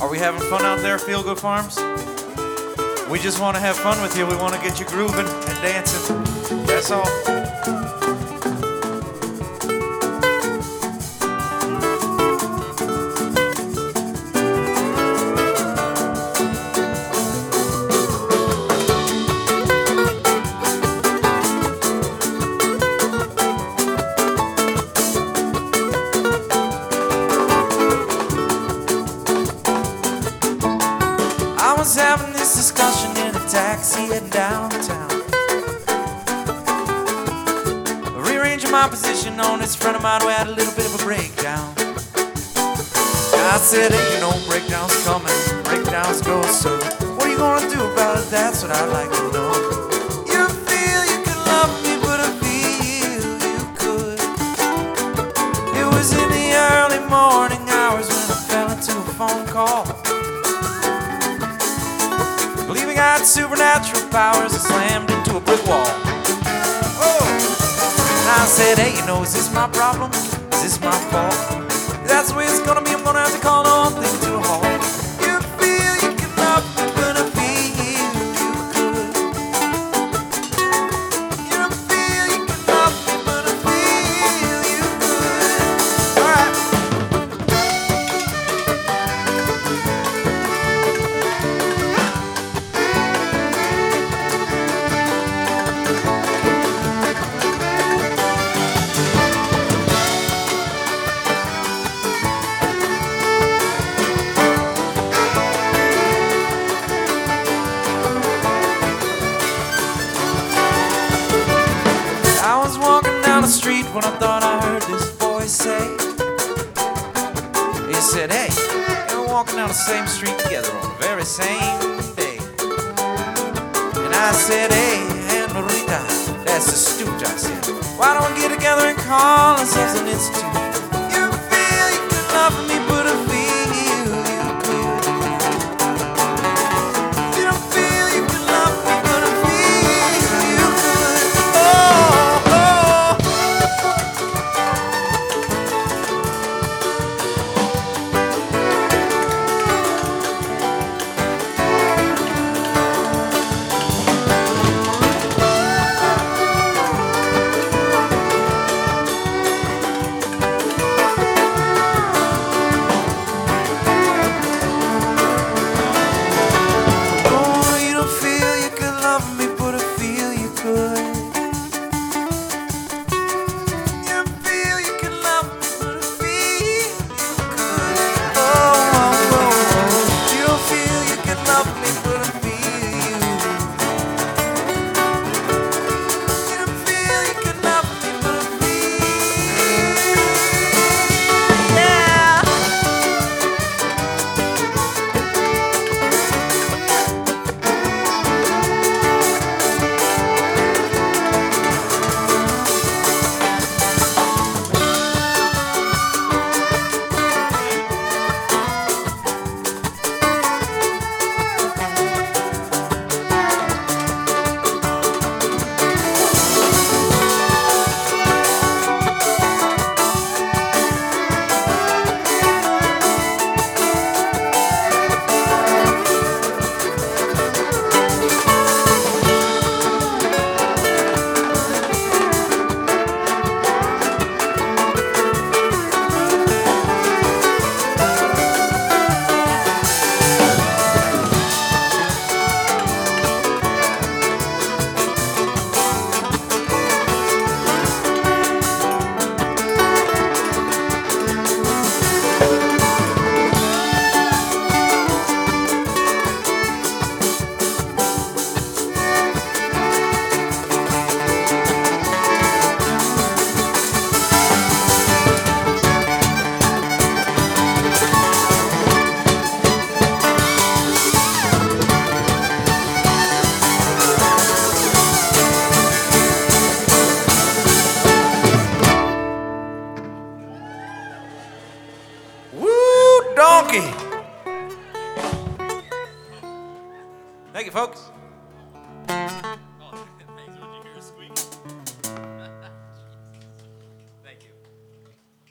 Are we having fun out there, Feel Good Farms? We just want to have fun with you. We want to get you grooving and dancing. That's all. I was having this discussion in a taxi heading downtown, rearranging my position on this friend of mine who had a little bit of a breakdown. I said, hey, you know, breakdowns come and breakdowns go, so what are you gonna do about it? That's what I'd like to know. You feel you can love me, but I feel you could. It was in the early morning hours when I fell into a phone call, believing I had supernatural powers, I slammed into a brick wall. Oh! And I said, hey, you know, is this my problem? Is this my fault? If that's the way it's gonna be, I'm gonna have to call the whole thing to a halt. You feel you can love me, but I feel you could. You feel you can love me, but I feel you could. Alright. I was walking down the street when I thought I heard this voice say, he said, hey, we're walking down the same street together on the very same day. And I said, hey, Aunt Marita, that's astute, I said, why don't we get together and call ourselves an institute? You feel you can love me, but I feel you could. You don't feel you can love me, but I feel you could. Oh, oh. Donkey. Thank you, folks.